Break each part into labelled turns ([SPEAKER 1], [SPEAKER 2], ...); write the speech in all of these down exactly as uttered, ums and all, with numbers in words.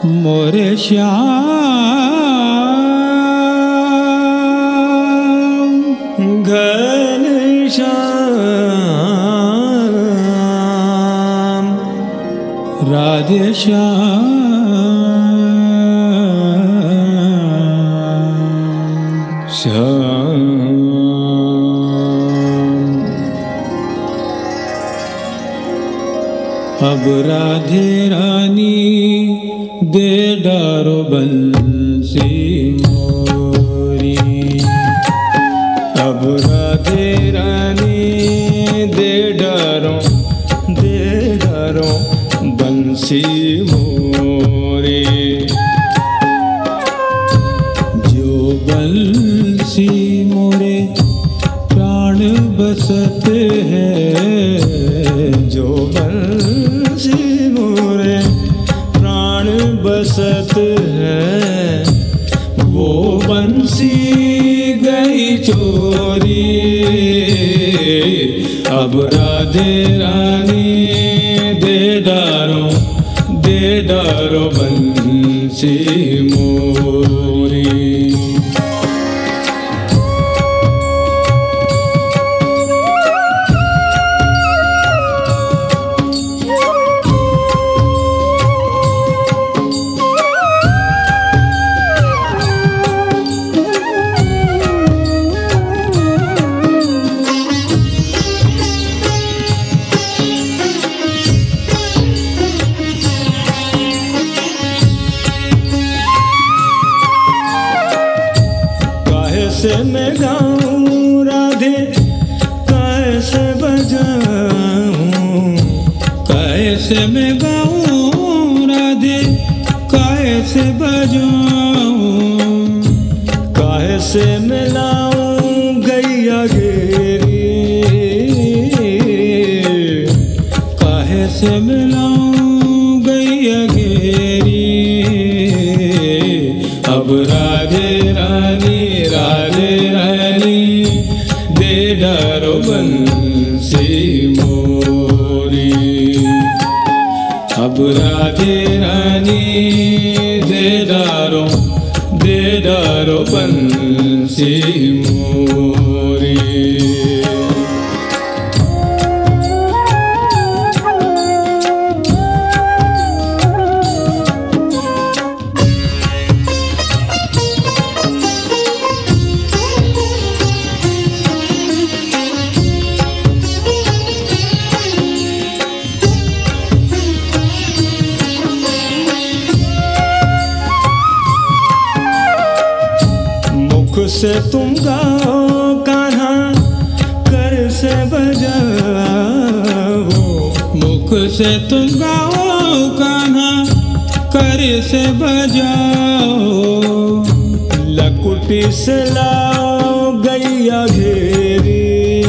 [SPEAKER 1] मोरे श्याम घनश्याम राधे श्याम श्याम। अब राधे रानी दे डारो बंसी मोरी, अब राधे रानी दे डारो दे डारो बंसी मोरी। जो बंसी मोरे प्राण बसत है, जो बंसी मोरे प्राण बसत है, वो बंसी गई चोरी। अब राधे रानी दे डारो दे डारो बंसी मोरी। कैसे मैं गाऊं राधे कैसे बजाऊं, कैसे मैं गाऊं राधे कैसे बजाऊं, कैसे मिलाऊं गैया घेरी, कैसे मिलाऊं गैया घेरी। अब राधे रानी राधे रानी दे डारो बंसी मोरी, अब राधे रानी दे डारो दे डारो बंसी मोरी। मुख से तुम गाओ कान्हा कर से बजाओ, मुख से तुम गाओ कान्हा कर से बजाओ। लकुटी से लाओ गैया घेरी,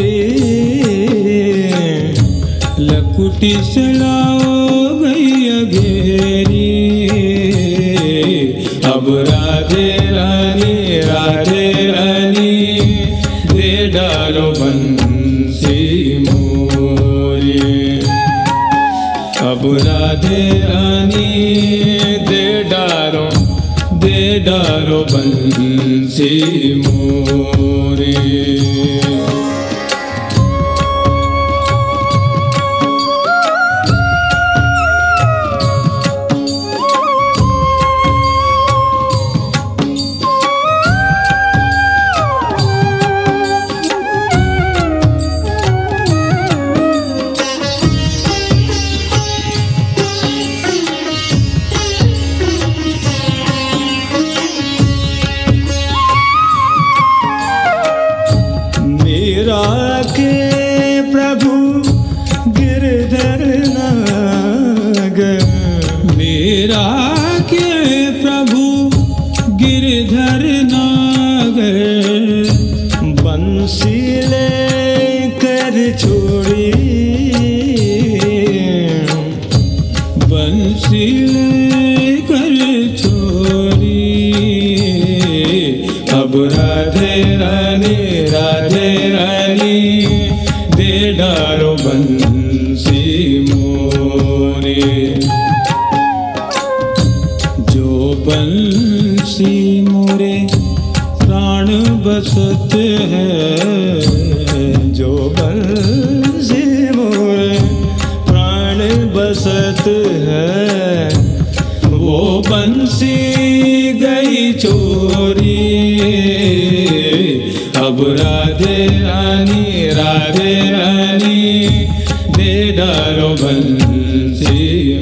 [SPEAKER 1] लकुटी से लाओ गैया घेरी। अब राधे रानी राधे रानी दे डारो बंसी मोरी, अब राधे रानी दे डारो दे डारो बंसी मोरी। के प्रभु गिरधर नागर, मेरा के प्रभु गिरधर नागर। बंसी ले कर छोड़ी, बंसी ले कर छोड़ी। अब राधे रानी राधे रानी दे डारो बंसी मोरी। बंसी मोरे प्राण बसत है, जो बंसी मोरे प्राण बसत है, वो बंसी गई चोरी। अब राधे रानी राधे रानी दे डालो बंसी